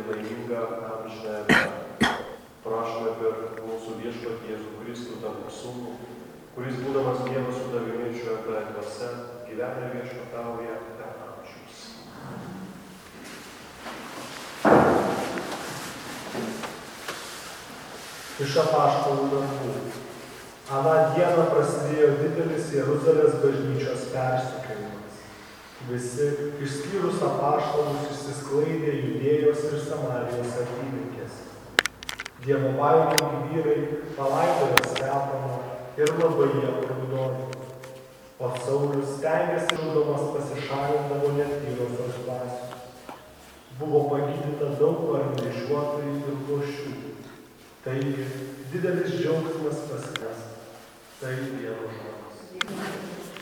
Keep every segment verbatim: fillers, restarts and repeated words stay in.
laimingą amžinąją gyvenimą. Prašome per mūsų viešpatį Jėzų Kristų, tavo sūnų, kuris būdamas Dievas su tavimi šventoje dvasia gyvena ir viešpatauja per amžius. Iš apaštalų darbų. Aną dieną prasidėjo didelis Jeruzalės bažnyčios persekiojimas. Visi, išskyrus apaštalus, išsisklaidė Judėjos ir Samarijos apylinkėse. Dievobaimingi vyrai palaidojo Stefaną ir labai jie raudojo. O Saulius stengėsi žudomas pasišalindavo netyrosios dvasios. Buvo pagydyta daug paralyžiuotojų ir luošių. Taigi, didelis džiaugsmas pasklis. Tai Dievo žodis.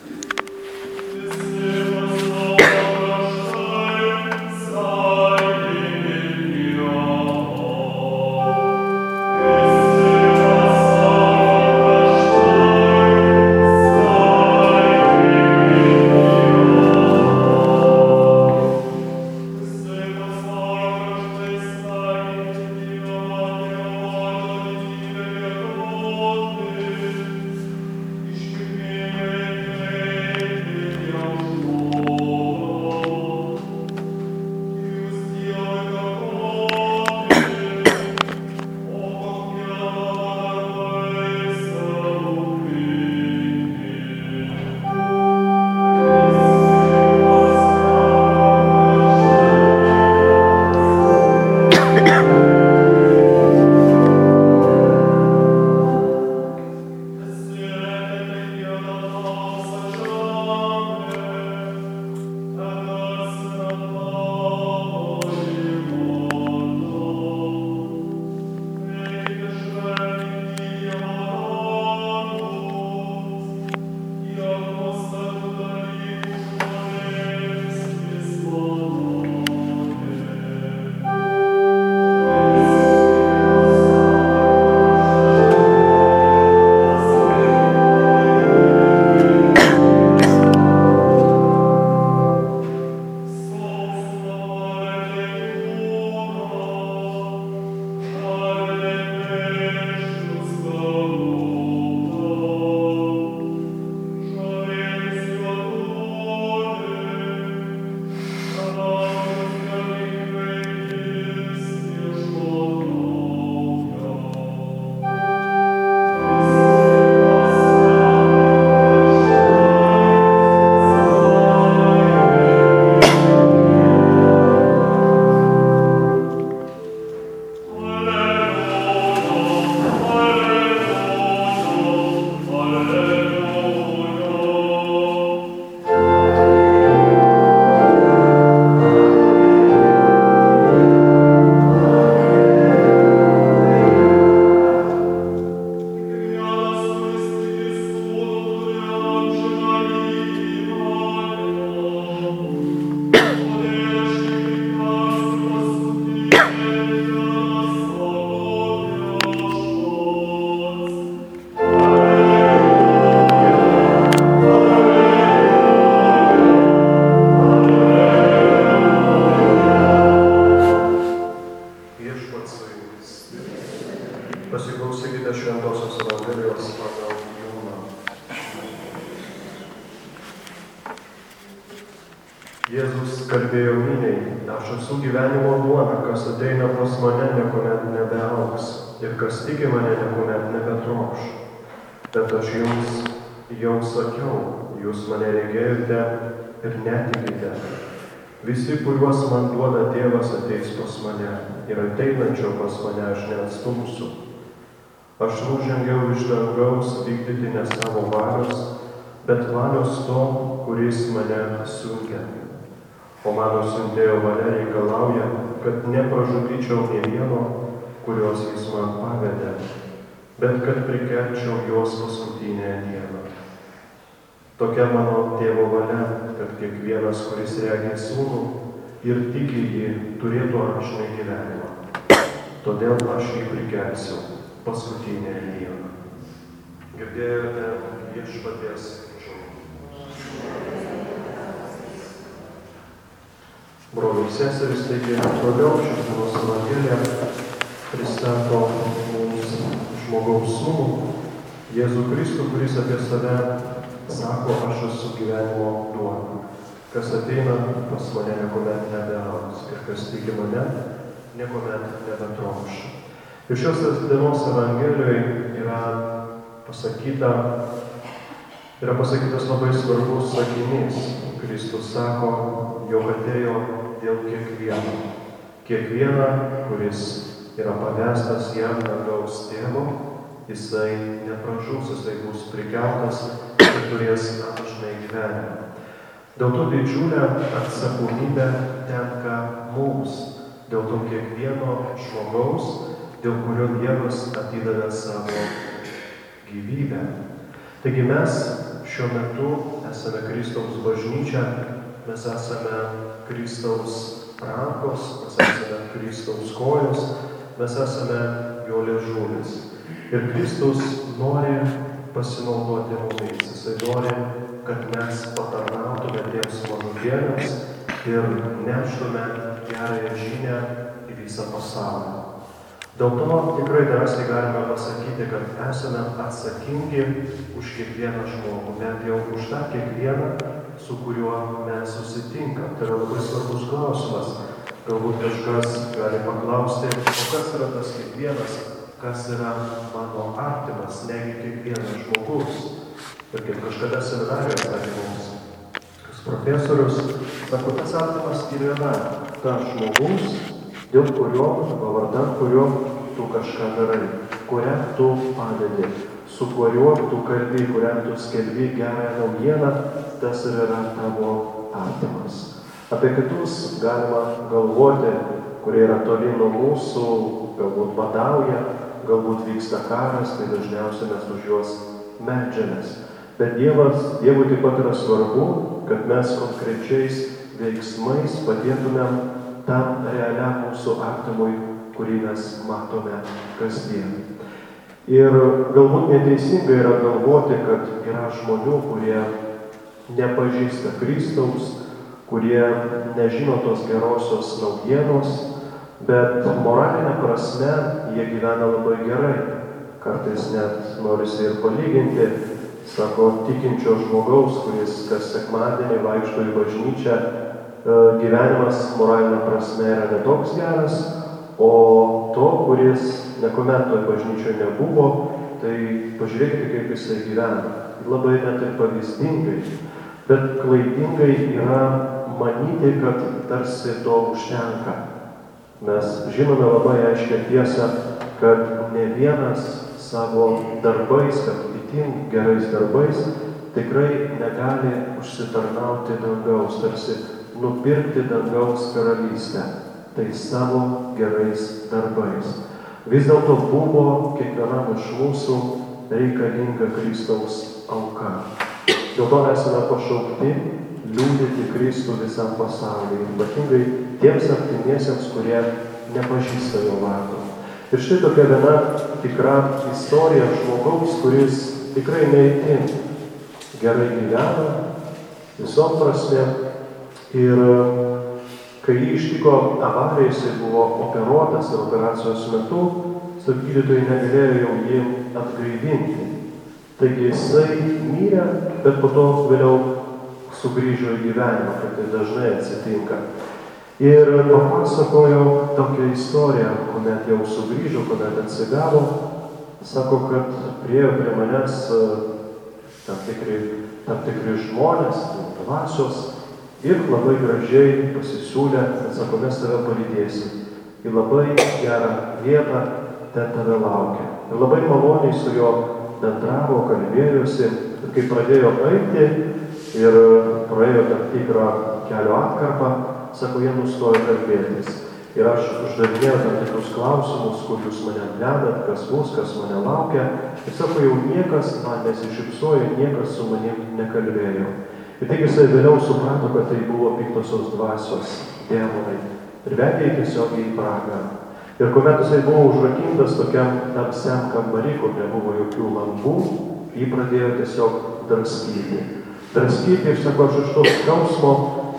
Pasiklausykite Šventosios Evangelijos pagal Joną. Jėzus kalbėjo miniai: aš esu gyvenimo duona, kas ateina pas mane, niekuomet nebeaugs, ir kas tiki mane, niekuomet nebetrokš. Bet aš jums jau sakiau, jūs mane regėjote ir netikite. Visi, kuriuos man duoda Tėvas, ateis pas mane, ir ateinančio pas mane aš neatstumsiu. Aš nužengiau iš dangaus vykdyti ne savo valios, bet valios to, kuris mane siuntė. O mano siuntėjo valia reikalauja, kad nepražudyčiau nė vieno, kuriuos jis man pavedė, bet kad prikelčiau juos paskutinę dieną. Tokia mano Tėvo valia, kad kiekvienas, kuris regi sūnų ir tiki jį, turėtų amžinąjį gyvenimą. Todėl aš jį prikelsiu paskutinę dieną. Girdėjote viešpaties žodį. Broliai seserys, taigi toliau šios dienos Evangelija pristato mums žmogaus sūnų, Jėzų Kristų, kuris apie save sako, aš esu gyvenimo duona. Kas ateina pas mane, niekuomet nebeaugs, ir kas tiki mane, niekuomet nebetrokš. Ir šios dienos Evangelijoje yra pasakyta, yra pasakytas labai svarbus sakinys. Kristus sako, jog atėjo dėl kiekvieno. Kiekviena, kuris yra pavestas jam dangaus tėvo, jisai nepražus, jisai bus prikeltas ir turės amžinai gyvenimą. Dėl to didžiulė atsakomybė tenka mums, dėl to kiekvieno žmogaus, dėl kurio Dievas atidavė savo gyvybę. Taigi mes šiuo metu esame Kristaus bažnyčia, mes esame Kristaus rankos, mes esame Kristaus kojos, mes esame jo liežuvis. Ir Kristus nori pasinaudoti mumis, jisai nori, kad mes patarnautume tiems mažutėliams ir neštume gerąją žinią į visą pasaulį. Dėl to tikrai drąsiai galime pasakyti, kad esame atsakingi už kiekvieną žmogų, bent jau už tą kiekvieną, su kuriuo mes susitinkam. Tai yra labai svarbus klausimas. Galbūt kažkas gali paklausti, o kas yra tas kiekvienas, kas yra mano artimas, negi kiekvienas žmogus. Ir kaip kažkada seminarijoje sakė mums, kas profesorius, sako, tas artimas ir yra tas žmogus, dėl kurio, vardan kurio tu kažką darai, kuriam tu padedi, su kuriuo tu kalbi, kuriam tu skelbi gerąją naujieną, tas ir yra tavo artimas. Apie kitus galima galvoti, kurie yra toli nuo mūsų, galbūt badauja, galbūt vyksta karas, tai dažniausiai mes už juos meldžiamės. Bet Dievas, Dievui taip pat yra svarbu, kad mes konkrečiais veiksmais padėtumėm tam realiam mūsų artimui, kurį mes matome kasdien. Ir galbūt neteisingai yra galvoti, kad yra žmonių, kurie nepažįsta Kristaus, kurie nežino tos gerosios naujienos, bet moralinė prasme jie gyvena labai gerai. Kartais net norisi ir palyginti, sako, tikinčio žmogaus, kuris kas sekmadienį vaikšto į bažnyčią, gyvenimas moralinė prasme yra netoks geras, o to, kuris niekuomet toj bažnyčioje nebuvo, tai pažiūrėkite, kaip jisai gyvena. Labai net ir pavyzdingai, bet klaidingai yra manyti, kad tarsi to užtenka. Mes žinome labai aiškią tiesą, kad ne vienas savo darbais, kad itin gerais darbais, tikrai negali užsitarnauti dangaus, tarsi nupirkti dangaus karalystę. Tai savo gerais darbais. Vis dėlto buvo kiekvienam iš mūsų reikalinga Kristaus auka. Dėl to esame pašaukti liudyti Kristų visam pasauliui, ypatingai tiems artimiesiems, kurie nepažįsta jo vardo. Ir štai tokia viena tikra istorija žmogaus, kuris tikrai neįtin gerai gyvena, visom prasmėm. Ir kai jį ištiko avarija, jisai buvo operuotas ir operacijos metu, su gydytojai negalėjo jau jį atgaivinti. Taigi jisai mirė, bet po to vėliau sugrįžo į gyvenimą, kaip tai dažnai atsitinka. Ir papasakojo tokią istoriją, kuomet jau sugrįžo, kuomet atsigavo, sako, kad priėjo prie manęs tam tikri, tam tikri žmonės, dvasios, ir labai gražiai pasisiūlė, kad sako, mes tave palydėsim į labai gerą vietą, ten tave laukia. Ir labai maloniai su juo bendravo, kalbėjosi, ir kai pradėjo eiti ir praėjo tam tikrą kelio atkarpą, sako, jie nustojo kalbėtis. Ir aš uždavinėjau tam tikrus klausimus, kur jūs mane vedat, kas bus, kas mane laukia. Ir sako, jau niekas man nesišypsojo, niekas su manim nekalbėjo. Ir taigi jisai vėliau suprato, kad tai buvo piktosios dvasios, demonai. Ir vedė jį tiesiog į pragarą. Ir kuomet jisai buvo užrakintas tokiam tamsiam kambarį, kur nebuvo jokių lampų, jį pradėjo tiesiog draskyti. Draskyti, ir sako, aš iš to skausmo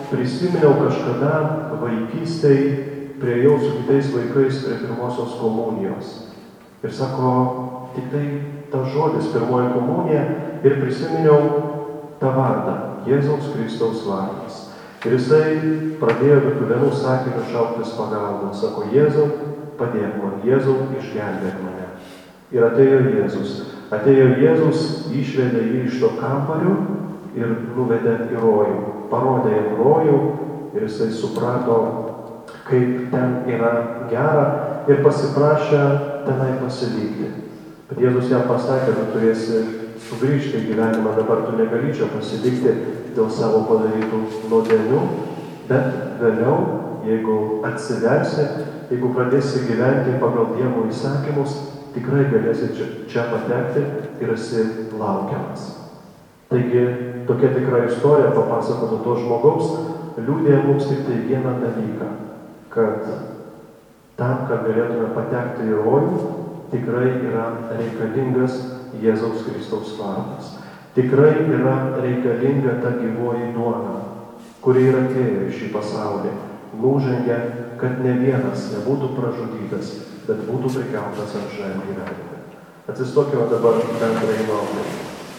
prisiminiau kažkada vaikystėj, priėjau su kitais vaikais prie pirmosios komunijos. Ir sako, tik tai tas žodis pirmoji komunija ir prisiminiau tą vardą, Jėzaus Kristaus vardas. Ir jisai pradėjo tokiu vienu sakiniu šauktis pagalbą. Sako, Jėzau, padėk man, Jėzau, išgelbėk mane. Ir atėjo Jėzus. Atėjo Jėzus, išvedė jį iš to kambario ir nuvedė į rojų. Parodė jam rojų ir jisai suprato, kaip ten yra gera ir pasiprašė tenai pasilikti. Bet Jėzus jam pasakė, tu turėsi sugrįžti į gyvenimą, dabar tu negali čia pasilikti dėl savo padarytų nuodėmių, bet vėliau, jeigu atsiversi, jeigu pradėsi gyventi pagal Dievo įsakymus, tikrai galėsi čia, čia patekti ir esi laukiamas. Taigi, tokia tikra istorija papasakota to žmogaus liudija mums tik tai vieną dalyką, kad tam, kad galėtume patekti į rojų, tikrai yra reikalingas Jėzaus Kristaus vardas. Tikrai yra reikalinga ta gyvoji duona, kuri yra atėję į šį pasaulį, nužengė, kad ne vienas nebūtų pražudytas, bet būtų prikeltas amžinajam gyvenimui. Atsistokime dabar bendrai maldai.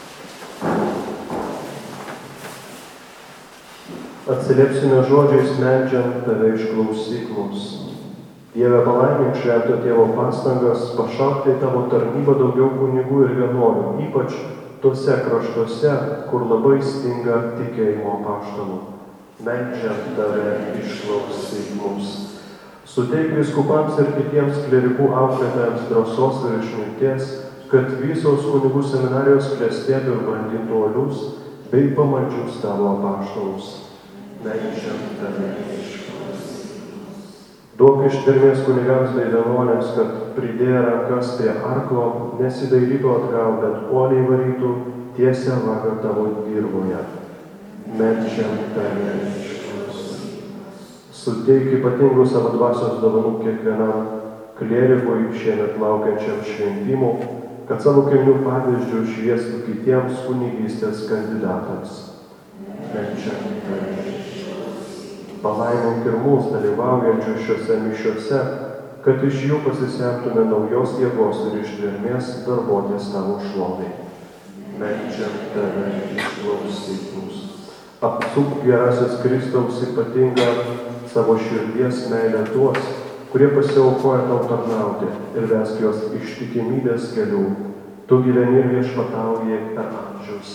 Atsiliepsime žodžiais, meldžiant tave išklausyk mus. Dieve, palaimink švento tėvo pastangas pašaukti tavo tarnybą daugiau kunigų ir vienuolių, ypač tuose kraštuose, kur labai stinga tikėjimo apaštalų. Meldžiant tave išklausyk mus. Suteik vyskupams ir kitiems klerikų auklėtojams drąsos ir išminties, kad visos kunigų seminarijos klestėtų ir brandintų uolius bei pamaldžius tavo apaštalus. Meldžiant tave išklausyk. Duok ištvermės kunigams bei vienuoliams, kad pridėję rankas prie arklo nesidairytų atgal, bet uoliai varytų tiesią vagą tavo dirvoje. Meldžiant tave išklausyk. Suteik ypatingų savo dvasios dovanų kiekvienam klierikui šiemet laukiančiam šventimų, kad savo kilnių pavyzdžių šviestų kitiems kunigystės kandidatams. Meldžiant tave išklausyk. Palaimink ir mūsų dalyvaujančių šiuose mišiuose, kad iš jų pasisemtume naujos jėgos ir ištvermės darbuotis tavo šlovei. Meldžiant tave išklausyk mus. Apsuk gerasis Kristaus ypatingą savo širdies meilę tuos, kurie pasiaukoja tau tarnauti ir vesk juos ištikimybės kelių. Tu gyveni ir viešpatauji per amžius.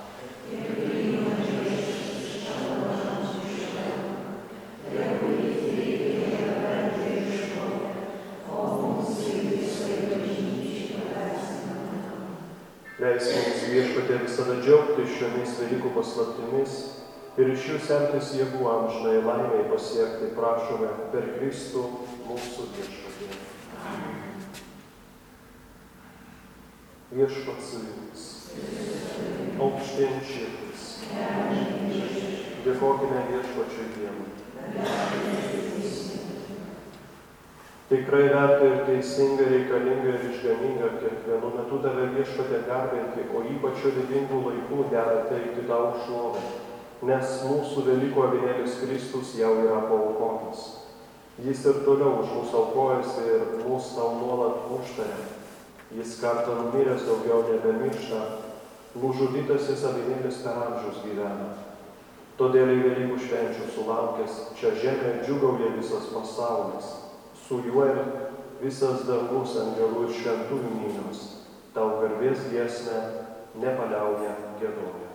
Thank you. Leisk mums viešpatie visada džiaugtis šiomis Velykų paslaptimis ir iš jų semtis jėgų amžinai laimei pasiekti, prašome per Kristų mūsų viešpatį. Viešpats su jumis. Aukštyn širdis. Dėkokime viešpačiui Dievui. Tikrai verta ir teisinga, reikalinga ir išganinga kiekvienu metu tave viešpatė garbinti, o ypač didingų laikų dera teikti tau šlovę, nes mūsų Velykų avinėlis Kristus jau yra paaukotas. Jis ir toliau už mūsų aukojasi ir mūsų tau nuolat užtaria. Jis kartą numiręs daugiau nebemiršta, nužudytasis avinėlis per amžius gyvena. Todėl į Velykų švenčių sulaukęs, čia žemė džiūgauja visas pasaulis. Su juo ir visas dangus angelų ir šventųjų minios, tau garbės giesmę nepaliauja giedoję.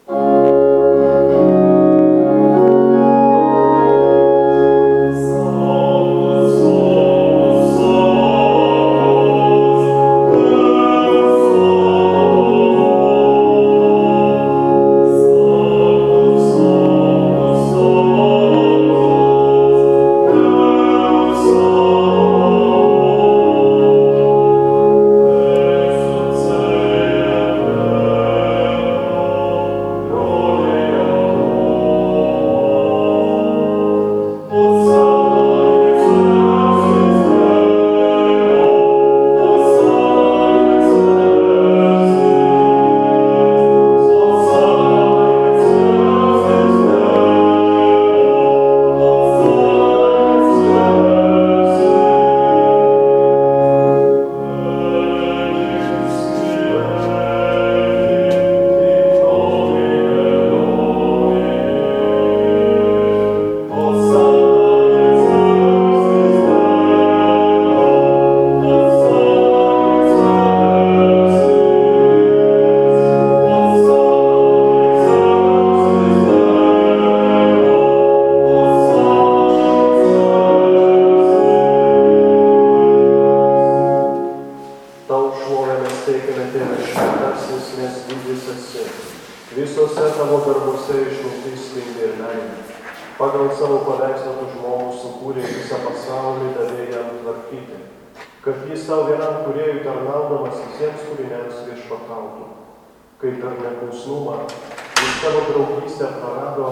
Visose tavo darbuose išmintis spindi ir meilė. Pagal savo paveikslą tu žmogų sukūrė visą pasaulį, davė jam tvarkyti, kad jis tau vienam kūrėjui tarnaudamas visiems kūriniams viešpatautų. Kai per neklusnumą jis savo draugystę prarado,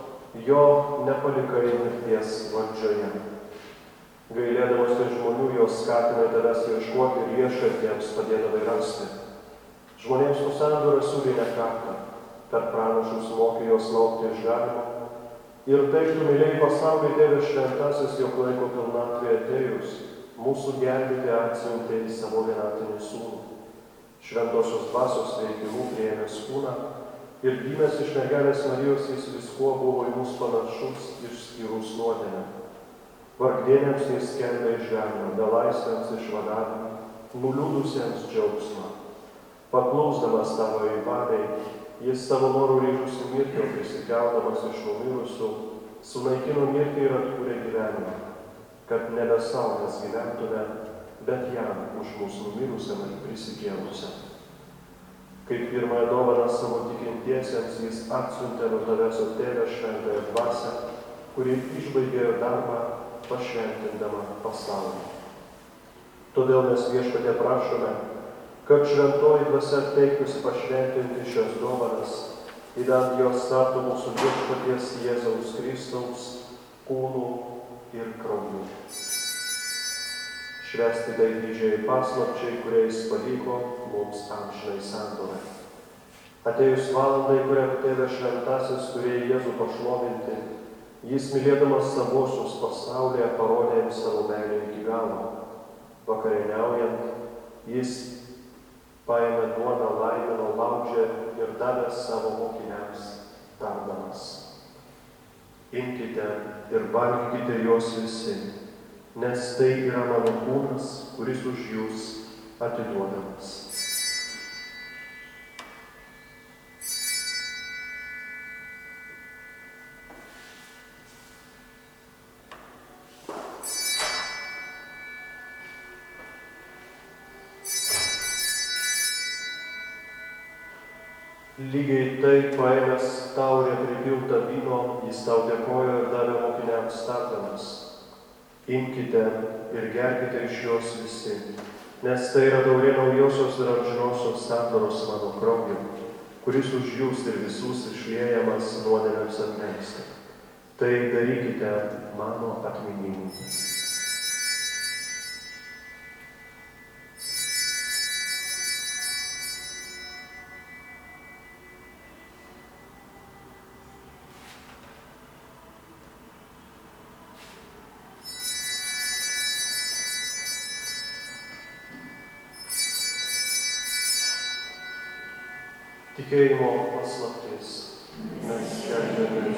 jo nepalikai mirties valdžioje. Gailėdamas tai žmonių, jos skatina tavęs ieškoti ir ieškantiems padėdavai rasti. Žmonėms tu sandorą siūlė ne kartą, per pranašus mokė jos laukti išganimo. Ir taip tu mylėjai pasaulį, Tėve šventasis, jog laiko pilnatvė atėjus, mūsų gelbėti atsiuntė į savo vienatinį sūnų. Šventosios dvasios veikimu priėmęs kūną ir gimęs iš mergelės Marijos, jis viskuo buvo į mus panašus, išskyrus nuodėmę. Vargdieniams jis skelbė išganimą, belaisviams išvadavimą, nuliūdusiems džiaugsmą. Paklausdamas tavo įvadai, jis savo norų ryžusi mirtį, o prisikeldamas iš numirusių, sunaikino mirtį ir atkūrė gyvenimą, kad nebe savo mes gyventume, bet jam už mūsų numirusiam ir prisikėlusiam. Kaip pirmąją dovaną savo tikintiesiems jis atsiuntė nuo tavęs, o Tėve šventąją dvasią, kuri išbaigė darbą pašventindama pasaulį. Todėl mes viešpatie prašome, kad šventoji dvasia teiktųsi pašventinti šias dovanas, įdant jos taptų mūsų viešpaties Jėzaus Kristaus kūnų ir krauju. Švęsti tai didžiai paslapčiai, kuriais pavyko mums amžinai sandorai. Atėjus valandai, kurią Tėve šventasis turėjo Jėzų pašlovinti, jis mylėdamas savuosius pasaulyje parodė jiems savo meilę iki galo. Vakarieniaujant, jis paėmė duoną, laimino, laužė ir davė savo mokiniams tardamas. Imkite ir valgykite jos visi, nes tai yra mano kūnas, kuris už jūs atiduodamas. Lygiai taip paėmęs taurę pripiltą vyno, jis tau dėkojo ir davė mokiniams tardamas: imkite ir gerkite iš jos visi, nes tai yra taurė naujosios ir amžinosios sandoros mano krauju, kuris už jūs ir visus išliejamas nuodėmėms atleisti. Tai darykite mano atminimui. Tikėjimo paslaptis. Mes skelbiame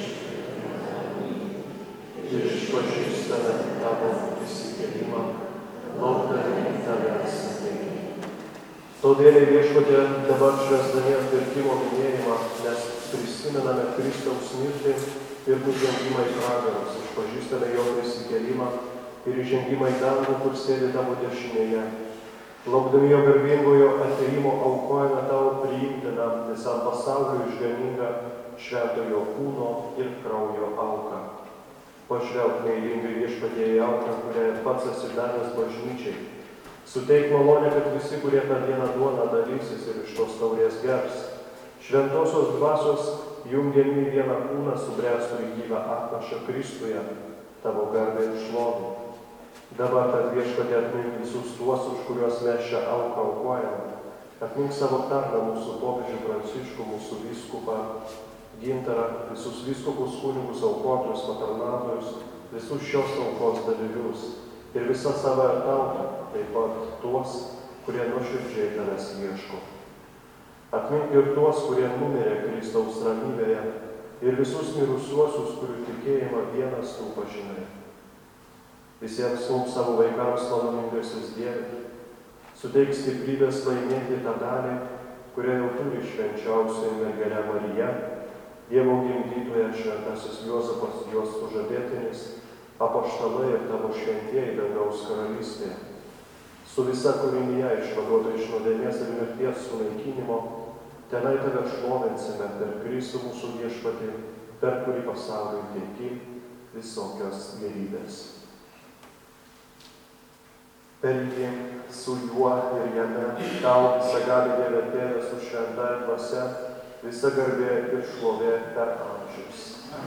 ir išpažįstame tavo prisikėlimą, laukdami tavęs ateiti. Todėl Viešpatie dabar švęsdami atpirkimo minėjimą, nes prisimename Kristaus mirtį ir nužengimą į pragarus, išpažįstame jo prisikėlimą ir įžengimą į dangų, kur sėdi tavo dešinėje. Laukdami jo garbingojo atėjimo aukojame tavo priimtiną visam pasauliu išganingą šventojo kūno ir kraujo auką. Pažvelk meilingai Viešpatie į auką, kurią pats esi davęs bažnyčiai. Suteik malonę, kad visi, kurie tą dieną duoną dalysis ir iš tos taurės gers, šventosios dvasios jungiami į vieną kūną subręstų į gyvą atnašą Kristuje, tavo garbę ir šlovę. Dabar, kad Viešpatie atmink visus tuos, už kuriuos mes šią auką aukojame, atmink savo tarną mūsų popiežių Pranciškų, mūsų vyskupą Gintarą, visus vyskupus, kunigus, aukotojus, patarnautojus, visus šios aukos dalyvius ir visą savo tautą, taip pat tuos, kurie nuoširdžiai tavęs ieško. Atmink ir tuos, kurie numirė Kristaus ramybėje, ir visus mirusiuosius, kurių tikėjimą vienas tų pažinai. Visiems mums savo vaikams maloningasis Dieve, suteik stiprybės laimėti tą dalį, kurią jau turi švenčiausioji mergelė Marija, Dievo gimdytoja šventasis Juozapas, jos sužadėtinis, apaštalai ir tavo šventieji dangaus karalystėje. Su visa kūrinyje išvaduota iš nuodėmės ir mirties sunaikinimo, tenai tave šlovinsime per Kristų mūsų Viešpatį, per kurį pasauliui teiki visokios gėrybės. Per jį, su juo ir jame, tau visagali Dieve Tėve su šventąja dvasia, visa garbė ir šlovė per amžius.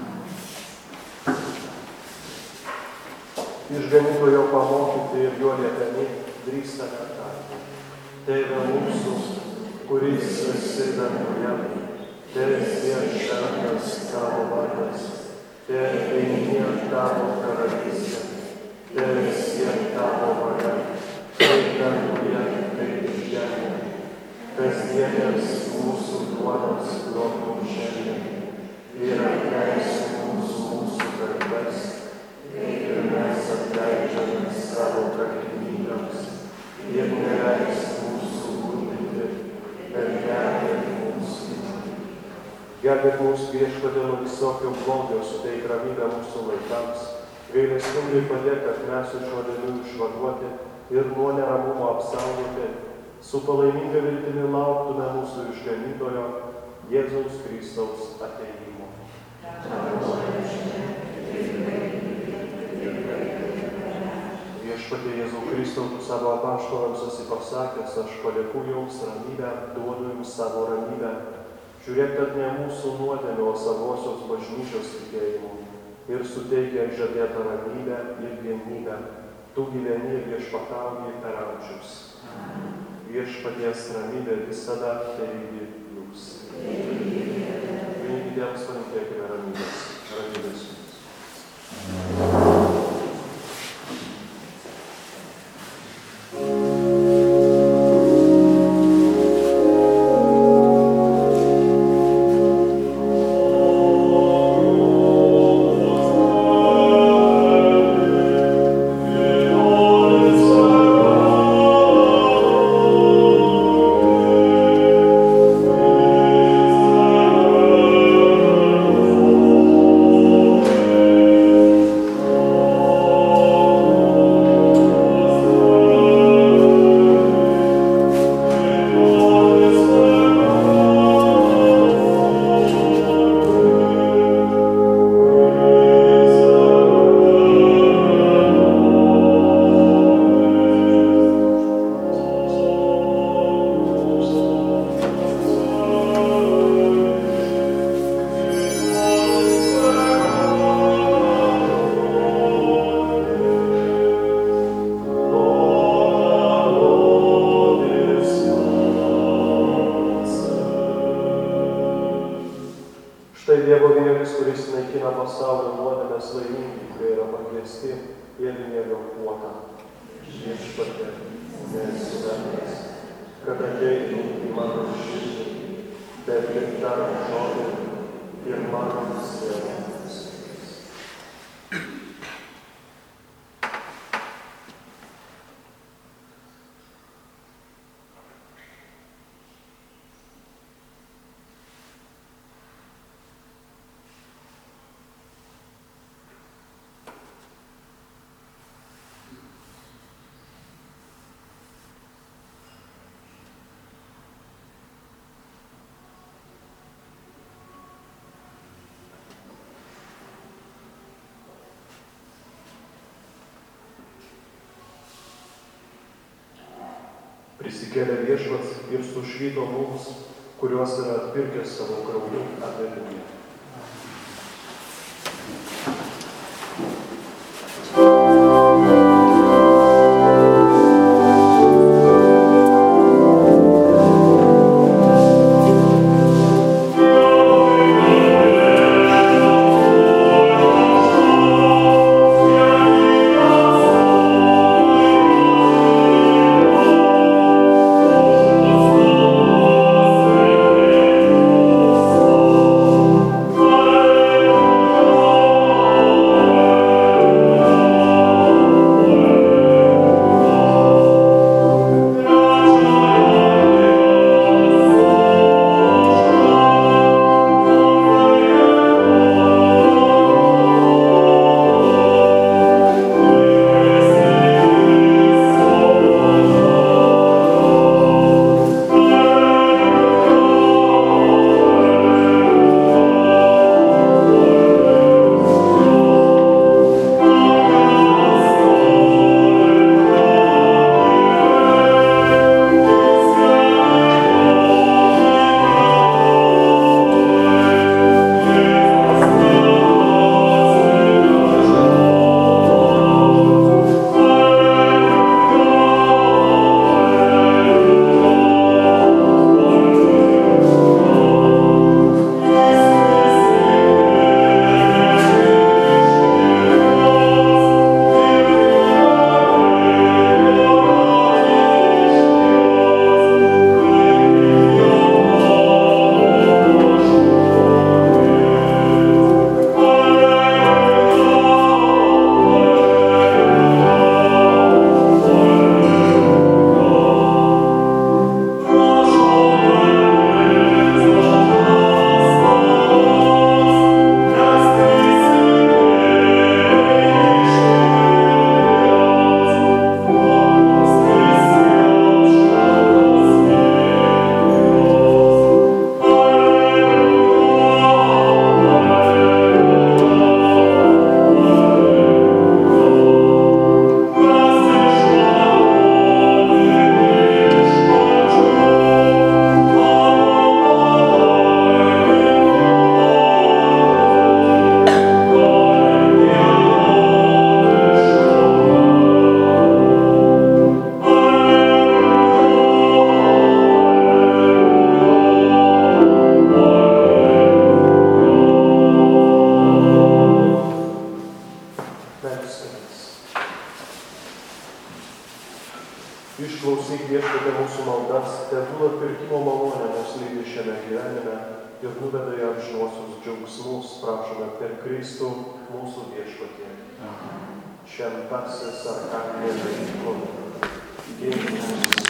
Išganytojo pamokyti ir jo liepiami drįstame tarti. Tėve mūsų, kuris esi danguje, teesie šventas tavo vardas, teateinie tavo karalystė. Teesie tavo valia, kaip danguje, kaip iš žemėje. Kasdienės mūsų duonos duok mums šiandien ir atleisk mums mūsų kaltes, ir mes atleidžiame savo kaltininkams, ir neleisk mūsų gundyti, bet gelbėk mus. Gelbėk mus Viešpatie nuo visokio blogio, suteik ramybę mūsų laikams. Gailestingai padėk, kad mes iš nuodėmių išvaduoti ir nuo neramumo apsaugoti, su palaiminga viltimi lauktume mūsų išganytojo Jėzaus Kristaus atėjimo. Viešpatie Jėzau Kristau, tu savo apaštalams esi pasakęs, aš palieku jums ramybę, duodu jums savo ramybę. Žiūrėk, kad ne mūsų nuodėmė, o savosios bažnyčios tikėjimu. Ir suteikia žadėtą ramybę ir vienybę. Tu gyveni ir viešpatauji per amžius. Viešpaties ramybė visada teigi jūs. Vieni kitiems palinkėkime ramybės. Ramybės jums. Oh pasaulio nuodėmės laimingi, kurie yra pakviesti į avinėlio puotą. Viešpatie, nesi vertas, kad ateitum į mano širdį, bet tik tavo žodį ir mano sielą. Prisikėlė Viešpats ir sušvyto mums, kuriuos yra atpirkęs savo krauju. Alleluja. Išklausyk Viešpatie mūsų maldas, tegul atpirkimo malonė mus lydi šiame gyvenime ir nuveda į amžinuosius džiaugsmus, prašome per Kristų mūsų Viešpatie. Šventasis arkangelai, gink mums.